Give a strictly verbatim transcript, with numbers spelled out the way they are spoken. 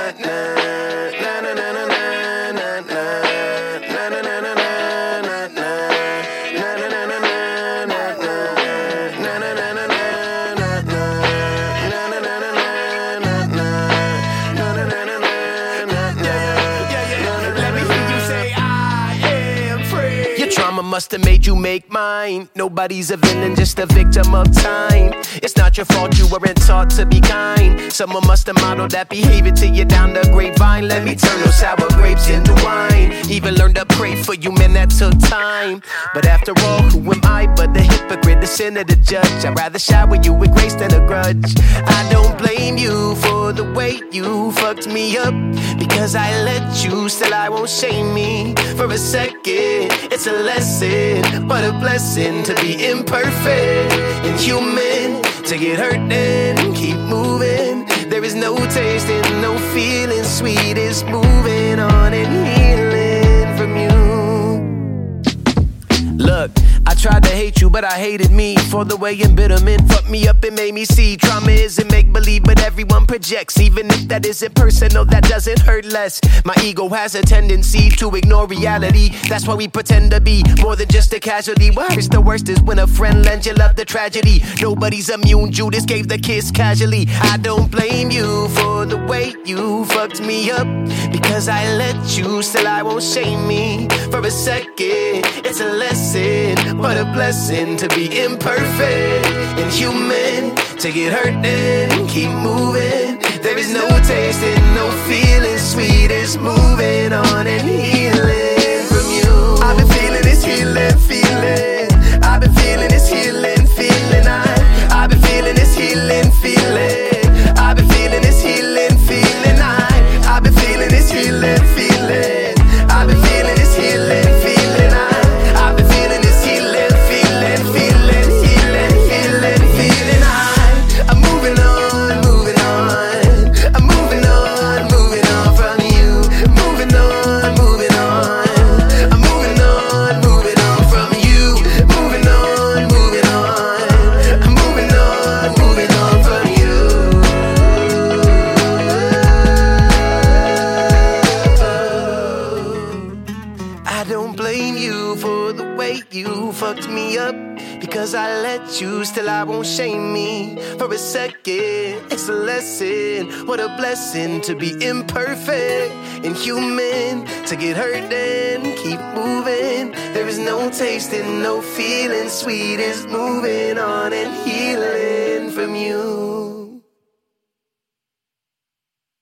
Trauma must have made you make mine. Nobody's a villain, just a victim of time. It's not your fault you weren't taught to be kind. Someone must have modeled that behavior to you down the grapevine. Let me turn those sour grapes into wine. Even learned to pray for you, man, that took time. But after all, who am I but the hypocrite, the sinner, the judge? I'd rather shower you with grace than a grudge. I don't blame you for the way you fucked me up, because I let you, still I won't shame me for a second. It's a lesson, but a blessing to be imperfect and human, to get hurt and keep moving. There is no taste and no feeling sweet as moving on and healing from you. Look, I tried to hate you, but I hated me for the way embitterment fucked me up and made me see trauma isn't make-believe, but everyone projects. Even if that isn't personal, that doesn't hurt less. My ego has a tendency to ignore reality. That's why we pretend to be more than just a casualty. Worst, the worst is when a friend lends you love the tragedy. Nobody's immune, Judas gave the kiss casually. I don't blame you for the way you fucked me up, because I let you, still I won't shame me for a second. It's a lesson, but a blessing to be imperfect and human, to get hurt and keep moving. There is no taste and no feeling sweet as moving on and healing from you. I've been feeling this healing, feeling. I've been feeling this healing, feeling. I, I've been feeling this healing, feeling. I've been feeling this healing, feeling. I, I've been feeling this healing, feeling. I've been feeling this healing, feeling. I, I've been feeling this healing, feeling, feeling, healing, healing, feeling. I, I'm moving on, moving on. I'm moving on, moving on from you. Moving on, moving on. I'm moving on, moving on from you. Moving on, moving on. I'm moving on, moving on from you. I don't blame you for the way you fucked me up, because I let you, still I won't shame me for a second. It's a lesson, what a blessing to be imperfect and human, to get hurt and keep moving. There is no taste and no feeling sweet as moving on and healing from you.